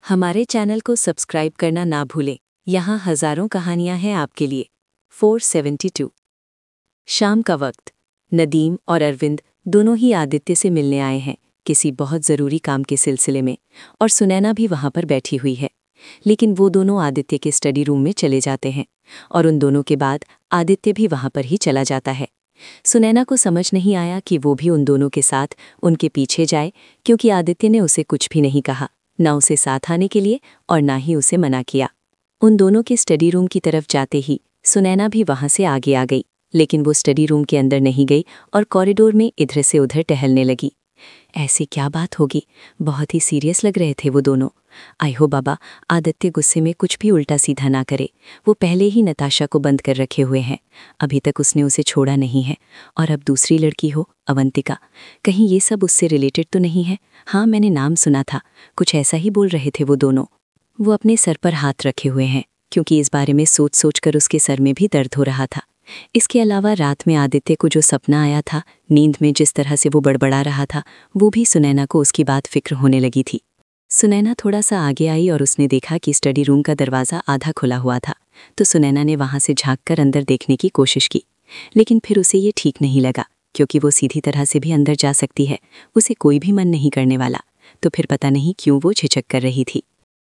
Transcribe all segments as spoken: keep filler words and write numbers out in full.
हमारे चैनल को सब्सक्राइब करना ना भूलें। यहाँ हजारों कहानियां हैं आपके लिए। चार सौ बहत्तर। शाम का वक्त। नदीम और अरविंद दोनों ही आदित्य से मिलने आए हैं किसी बहुत ज़रूरी काम के सिलसिले में, और सुनैना भी वहाँ पर बैठी हुई है। लेकिन वो दोनों आदित्य के स्टडी रूम में चले जाते हैं और उन दोनों के बाद आदित्य भी वहाँ पर ही चला जाता है। सुनैना को समझ नहीं आया कि वो भी उन दोनों के साथ उनके पीछे जाए, क्योंकि आदित्य ने उसे कुछ भी नहीं कहा, ना उसे साथ आने के लिए और ना ही उसे मना किया। उन दोनों के स्टडी रूम की तरफ जाते ही सुनैना भी वहाँ से आगे आ गई, लेकिन वो स्टडी रूम के अंदर नहीं गई और कॉरिडोर में इधर से उधर टहलने लगी। ऐसी क्या बात होगी? बहुत ही सीरियस लग रहे थे वो दोनों। आई हो बाबा, आदित्य गुस्से में कुछ भी उल्टा सीधा ना करे। वो पहले ही नताशा को बंद कर रखे हुए हैं, अभी तक उसने उसे छोड़ा नहीं है। और अब दूसरी लड़की हो, अवंतिका, कहीं ये सब उससे रिलेटेड तो नहीं है? हाँ, मैंने नाम सुना था, कुछ ऐसा ही बोल रहे थे वो दोनों। वो अपने सर पर हाथ रखे हुए हैं, क्योंकि इस बारे में सोच सोच कर उसके सर में भी दर्द हो रहा था। इसके अलावा रात में आदित्य को जो सपना आया था, नींद में जिस तरह से वो बड़बड़ा रहा था, वो भी सुनैना को उसकी बात फिक्र होने लगी थी। सुनैना थोड़ा सा आगे आई और उसने देखा कि स्टडी रूम का दरवाज़ा आधा खुला हुआ था। तो सुनैना ने वहाँ से झांककर अंदर देखने की कोशिश की, लेकिन फिर उसे ये ठीक नहीं लगा, क्योंकि वो सीधी तरह से भी अंदर जा सकती है, उसे कोई भी मन नहीं करने वाला। तो फिर पता नहीं क्यों वो झिझक कर रही थी।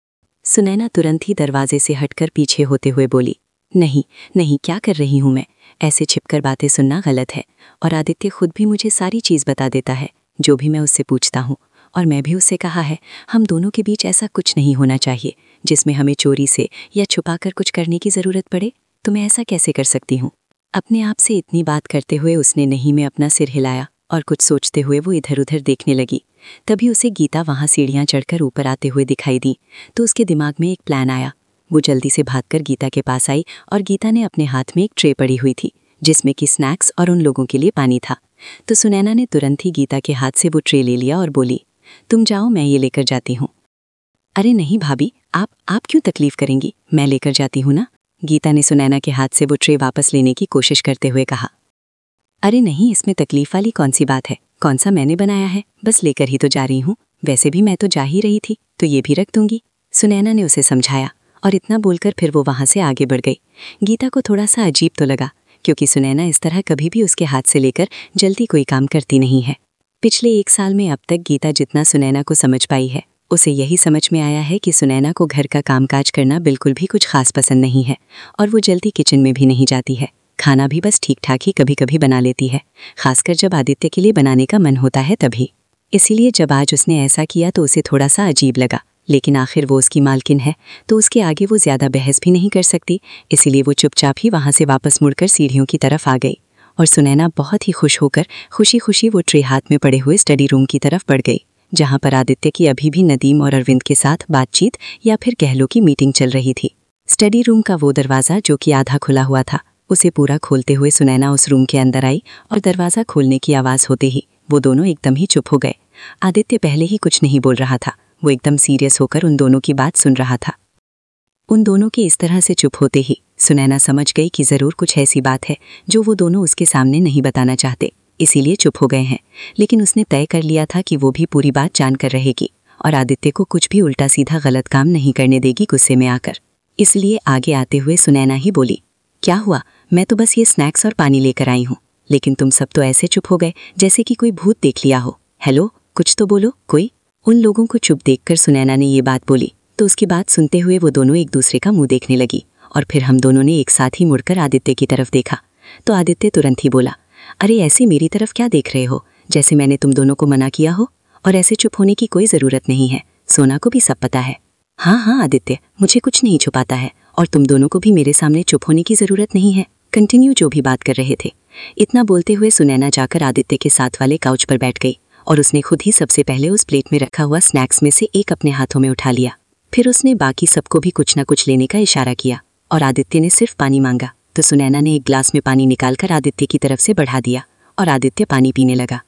सुनैना तुरंत ही दरवाजे से हटकर पीछे होते हुए बोली, नहीं नहीं, क्या कर रही हूँ मैं? ऐसे छिपकर बातें सुनना गलत है, और आदित्य खुद भी मुझे सारी चीज़ बता देता है, जो भी मैं उससे पूछता हूँ। और मैं भी उससे कहा है, हम दोनों के बीच ऐसा कुछ नहीं होना चाहिए जिसमें हमें चोरी से या छुपाकर कुछ करने की ज़रूरत पड़े। तो मैं ऐसा कैसे कर सकती हूँ? अपने आप से इतनी बात करते हुए उसने नहीं में अपना सिर हिलाया और कुछ सोचते हुए वो इधर उधर देखने लगी। तभी उसे गीता वहाँ सीढ़ियाँ चढ़कर ऊपर आते हुए दिखाई दी। तो उसके दिमाग में एक प्लान आया। वो जल्दी से भागकर गीता के पास आई और गीता ने अपने हाथ में एक ट्रे पड़ी हुई थी, जिसमें कि स्नैक्स और उन लोगों के लिए पानी था। तो सुनैना ने तुरंत ही गीता के हाथ से वो ट्रे ले लिया और बोली, तुम जाओ, मैं ये लेकर जाती हूँ। अरे नहीं भाभी, आप आप क्यों तकलीफ करेंगी, मैं लेकर जाती हूँ ना, गीता ने सुनैना के हाथ से वो ट्रे वापस लेने की कोशिश करते हुए कहा। अरे नहीं, इसमें तकलीफ वाली कौन सी बात है, कौन सा मैंने बनाया है, बस लेकर ही तो जा रही हूँ। वैसे भी मैं तो जा ही रही थी, तो ये भी रख दूंगी, सुनैना ने उसे समझाया। और इतना बोलकर फिर वो वहाँ से आगे बढ़ गई। गीता को थोड़ा सा अजीब तो लगा, क्योंकि सुनैना इस तरह कभी भी उसके हाथ से लेकर जल्दी कोई काम करती नहीं है। पिछले एक साल में अब तक गीता जितना सुनैना को समझ पाई है, उसे यही समझ में आया है कि सुनैना को घर का कामकाज करना बिल्कुल भी कुछ खास पसंद नहीं है, और वो जल्दी किचन में भी नहीं जाती है। खाना भी बस ठीक ठाक ही कभी कभी बना लेती है, खासकर जब आदित्य के लिए बनाने का मन होता है तभी। इसीलिए जब आज उसने ऐसा किया तो उसे थोड़ा सा अजीब लगा, लेकिन आखिर वो उसकी मालकिन है, तो उसके आगे वो ज़्यादा बहस भी नहीं कर सकती। इसीलिए वो चुपचाप ही वहाँ से वापस मुड़कर सीढ़ियों की तरफ आ गई, और सुनैना बहुत ही खुश होकर खुशी खुशी वो ट्रे हाथ में पड़े हुए स्टडी रूम की तरफ बढ़ गई, जहाँ पर आदित्य की अभी भी नदीम और अरविंद के साथ बातचीत या फिर कह लो की मीटिंग चल रही थी। स्टडी रूम का वो दरवाज़ा जो कि आधा खुला हुआ था, उसे पूरा खोलते हुए सुनैना उस रूम के अंदर आई, और दरवाज़ा खोलने की आवाज़ होते ही वो दोनों एकदम ही चुप हो गए। आदित्य पहले ही कुछ नहीं बोल रहा था, वो एकदम सीरियस होकर उन दोनों की बात सुन रहा था। उन दोनों के इस तरह से चुप होते ही सुनैना समझ गई कि ज़रूर कुछ ऐसी बात है जो वो दोनों उसके सामने नहीं बताना चाहते, इसीलिए चुप हो गए हैं। लेकिन उसने तय कर लिया था कि वो भी पूरी बात जानकर रहेगी और आदित्य को कुछ भी उल्टा सीधा गलत काम नहीं करने देगी गुस्से में आकर। इसलिए आगे आते हुए सुनैना ही बोली, क्या हुआ? मैं तो बस ये स्नैक्स और पानी लेकर आई हूँ, लेकिन तुम सब तो ऐसे चुप हो गए जैसे कि कोई भूत देख लिया हो। हेलो, कुछ तो बोलो कोई। उन लोगों को चुप देखकर सुनैना ने ये बात बोली, तो उसकी बात सुनते हुए वो दोनों एक दूसरे का मुंह देखने लगी, और फिर हम दोनों ने एक साथ ही मुड़कर आदित्य की तरफ देखा। तो आदित्य तुरंत ही बोला, अरे ऐसे मेरी तरफ क्या देख रहे हो, जैसे मैंने तुम दोनों को मना किया हो, और ऐसे चुप होने की कोई ज़रूरत नहीं है, सोना को भी सब पता है। हाँ हाँ आदित्य, मुझे कुछ नहीं छुपाता है, और तुम दोनों को भी मेरे सामने चुप होने की ज़रूरत नहीं है। कंटिन्यू जो भी बात कर रहे थे। इतना बोलते हुए सुनैना जाकर आदित्य के साथ वाले काउच पर बैठ गई, और उसने खुद ही सबसे पहले उस प्लेट में रखा हुआ स्नैक्स में से एक अपने हाथों में उठा लिया। फिर उसने बाकी सबको भी कुछ न कुछ लेने का इशारा किया, और आदित्य ने सिर्फ पानी मांगा, तो सुनैना ने एक ग्लास में पानी निकालकर आदित्य की तरफ से बढ़ा दिया, और आदित्य पानी पीने लगा।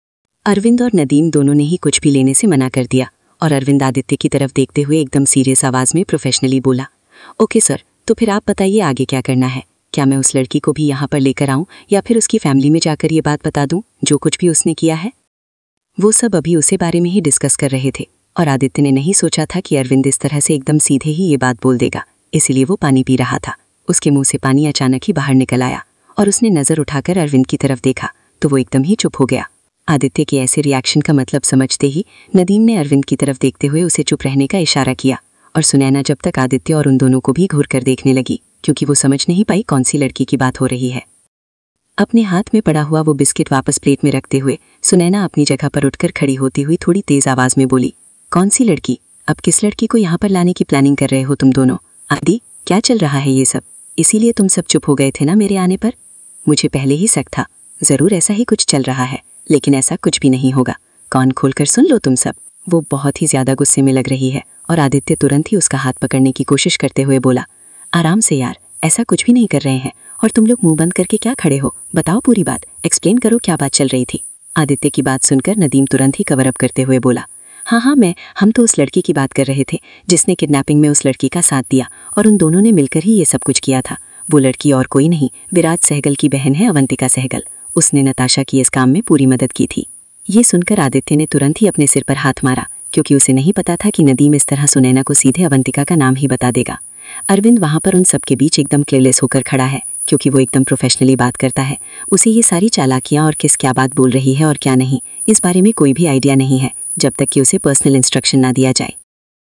अरविंद और नदीम दोनों ने ही कुछ भी लेने से मना कर दिया, और अरविंद आदित्य की तरफ देखते हुए एकदम सीरियस आवाज़ में प्रोफेशनली बोला, ओके सर, तो फिर आप बताइए आगे क्या करना है। क्या मैं उस लड़की को भी यहाँ पर लेकर आऊँ, या फिर उसकी फैमिली में जाकर ये बात बता दूँ जो कुछ भी उसने किया है? वो सब अभी उसे बारे में ही डिस्कस कर रहे थे, और आदित्य ने नहीं सोचा था कि अरविंद इस तरह से एकदम सीधे ही ये बात बोल देगा, इसीलिए वो पानी पी रहा था। उसके मुंह से पानी अचानक ही बाहर निकल आया और उसने नज़र उठाकर अरविंद की तरफ देखा तो वो एकदम ही चुप हो गया। आदित्य के ऐसे रिएक्शन का मतलब समझते ही नदीम ने अरविंद की तरफ देखते हुए उसे चुप रहने का इशारा किया और सुनैना जब तक आदित्य और उन दोनों को भी घूर कर देखने लगी, क्योंकि वो समझ नहीं पाई कौन सी लड़की की बात हो रही है। अपने हाथ में पड़ा हुआ वो बिस्किट वापस प्लेट में रखते हुए सुनैना अपनी जगह पर उठकर खड़ी होती हुई थोड़ी तेज आवाज में बोली, कौन सी लड़की? अब किस लड़की को यहाँ पर लाने की प्लानिंग कर रहे हो तुम दोनों? आदि, क्या चल रहा है ये सब? इसीलिए तुम सब चुप हो गए थे ना मेरे आने पर? मुझे पहले ही शक था, जरूर ऐसा ही कुछ चल रहा है, लेकिन ऐसा कुछ भी नहीं होगा। कान खोलकर सुन लो तुम सब। वो बहुत ही ज्यादा गुस्से में लग रही है और आदित्य तुरंत ही उसका हाथ पकड़ने की कोशिश करते हुए बोला, आराम से यार, ऐसा कुछ भी नहीं कर रहे हैं और तुम लोग मुंह बंद करके क्या खड़े हो? बताओ पूरी बात, एक्सप्लेन करो क्या बात चल रही थी। आदित्य की बात सुनकर नदीम तुरंत ही कवर अप करते हुए बोला, हाँ हाँ मैं हम तो उस लड़की की बात कर रहे थे जिसने किडनैपिंग में उस लड़की का साथ दिया और उन दोनों ने मिलकर ही ये सब कुछ किया था। वो लड़की और कोई नहीं, विराज सहगल की बहन है अवंतिका सहगल। उसने नताशा की इस काम में पूरी मदद की थी। ये सुनकर आदित्य ने तुरंत ही अपने सिर पर हाथ मारा, क्योंकि उसे नहीं पता था कि नदीम इस तरह सुनैना को सीधे अवंतिका का नाम ही बता देगा। अरविंद वहाँ पर उन सबके बीच एकदम केयरलेस होकर खड़ा है, क्योंकि वो एकदम प्रोफेशनली बात करता है। उसे ये सारी चालाकियाँ और किस क्या बात बोल रही है और क्या नहीं, इस बारे में कोई भी आइडिया नहीं है जब तक कि उसे पर्सनल इंस्ट्रक्शन ना दिया जाए।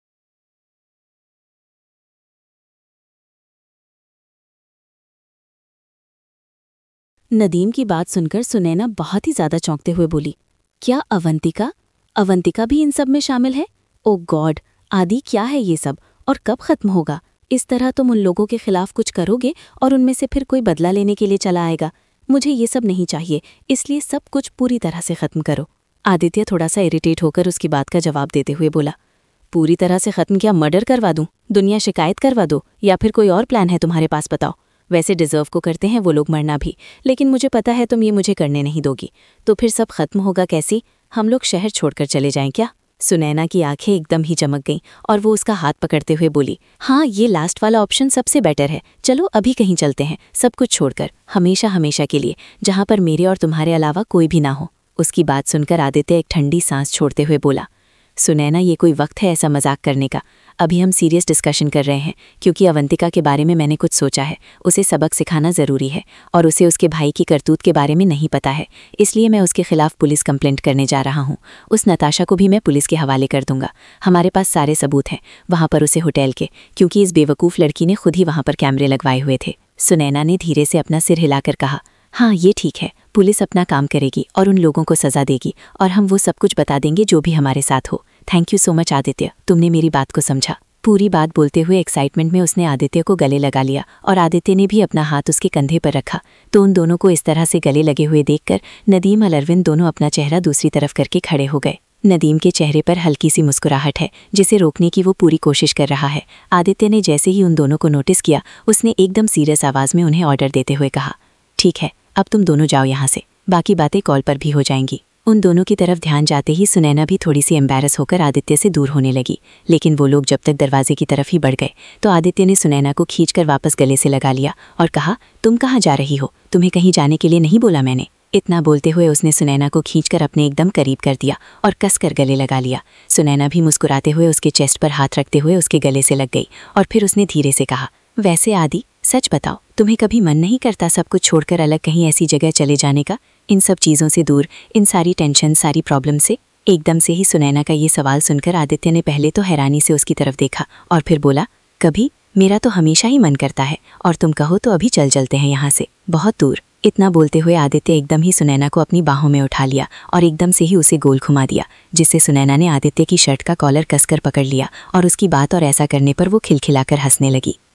नदीम की बात सुनकर सुनैना बहुत ही ज्यादा चौंकते हुए बोली, क्या अवंतिका? अवंतिका भी इन सब में शामिल है? ओ गॉड, आदि क्या है ये सब और कब खत्म होगा? इस तरह तुम उन लोगों के खिलाफ कुछ करोगे और उनमें से फिर कोई बदला लेने के लिए चला आएगा। मुझे ये सब नहीं चाहिए, इसलिए सब कुछ पूरी तरह से खत्म करो। आदित्य थोड़ा सा इरिटेट होकर उसकी बात का जवाब देते हुए बोला, पूरी तरह से खत्म क्या? मर्डर करवा दूं? दुनिया शिकायत करवा दो? या फिर कोई और प्लान है तुम्हारे पास? बताओ। वैसे डिजर्व को करते हैं वो लोग मरना भी, लेकिन मुझे पता है तुम ये मुझे करने नहीं दोगी। तो फिर सब खत्म होगा कैसी? हम लोग शहर छोड़कर चले जाएं क्या? सुनैना की आंखें एकदम ही चमक गईं और वो उसका हाथ पकड़ते हुए बोली, हाँ ये लास्ट वाला ऑप्शन सबसे बेटर है। चलो अभी कहीं चलते हैं, सब कुछ छोड़कर, हमेशा हमेशा के लिए, जहाँ पर मेरे और तुम्हारे अलावा कोई भी ना हो। उसकी बात सुनकर आदित्य एक ठंडी सांस छोड़ते हुए बोला, सुनैना ये कोई वक्त है ऐसा मजाक करने का? अभी हम सीरियस डिस्कशन कर रहे हैं, क्योंकि अवंतिका के बारे में मैंने कुछ सोचा है। उसे सबक सिखाना ज़रूरी है और उसे उसके भाई की करतूत के बारे में नहीं पता है, इसलिए मैं उसके खिलाफ पुलिस कंप्लेंट करने जा रहा हूँ। उस नताशा को भी मैं पुलिस के हवाले कर दूंगा। हमारे पास सारे सबूत हैं वहाँ पर उसे होटल के, क्योंकि इस बेवकूफ़ लड़की ने खुद ही वहाँ पर कैमरे लगवाए हुए थे। सुनैना ने धीरे से अपना सिर हिलाकर कहा, हाँ ये ठीक है, पुलिस अपना काम करेगी और उन लोगों को सज़ा देगी और हम वो सब कुछ बता देंगे जो भी हमारे साथ हो। Thank you so much Aditya, तुमने मेरी बात को समझा। पूरी बात बोलते हुए एक्साइटमेंट में उसने आदित्य को गले लगा लिया और आदित्य ने भी अपना हाथ उसके कंधे पर रखा। तो उन दोनों को इस तरह से गले लगे हुए देखकर नदीम और अरविंद दोनों अपना चेहरा दूसरी तरफ करके खड़े हो गए। नदीम के चेहरे पर हल्की सी मुस्कुराहट है जिसे रोकने की वो पूरी कोशिश कर रहा है। आदित्य ने जैसे ही उन दोनों को नोटिस किया, उसने एकदम सीरियस आवाज़ में उन्हें ऑर्डर देते हुए कहा, ठीक है अब तुम दोनों जाओ यहाँ से, बाकी बातें कॉल पर भी हो जाएंगी। उन दोनों की तरफ ध्यान जाते ही सुनैना भी थोड़ी सी एम्बैरस होकर आदित्य से दूर होने लगी, लेकिन वो लोग जब तक दरवाजे की तरफ ही बढ़ गए तो आदित्य ने सुनैना को खींचकर वापस गले से लगा लिया और कहा, तुम कहाँ जा रही हो? तुम्हें कहीं जाने के लिए नहीं बोला मैंने। इतना बोलते हुए उसने सुनैना को खींचकर अपने एकदम करीब कर दिया और कसकर गले लगा लिया। सुनैना भी मुस्कुराते हुए उसके चेस्ट पर हाथ रखते हुए उसके गले से लग गई और फिर उसने धीरे से कहा, वैसे आदि सच बताओ, तुम्हें कभी मन नहीं करता सब कुछ छोड़कर अलग कहीं ऐसी जगह चले जाने का, इन सब चीज़ों से दूर, इन सारी टेंशन सारी प्रॉब्लम से? एकदम से ही सुनैना का ये सवाल सुनकर आदित्य ने पहले तो हैरानी से उसकी तरफ देखा और फिर बोला, कभी? मेरा तो हमेशा ही मन करता है, और तुम कहो तो अभी चल चलते हैं यहाँ से, बहुत दूर। इतना बोलते हुए आदित्य एकदम ही सुनैना को अपनी बाहों में उठा लिया और एकदम से ही उसे गोल घुमा दिया, जिससे सुनैना ने आदित्य की शर्ट का कॉलर कसकर पकड़ लिया और उसकी बात और ऐसा करने पर वो खिलखिलाकर हंसने लगी।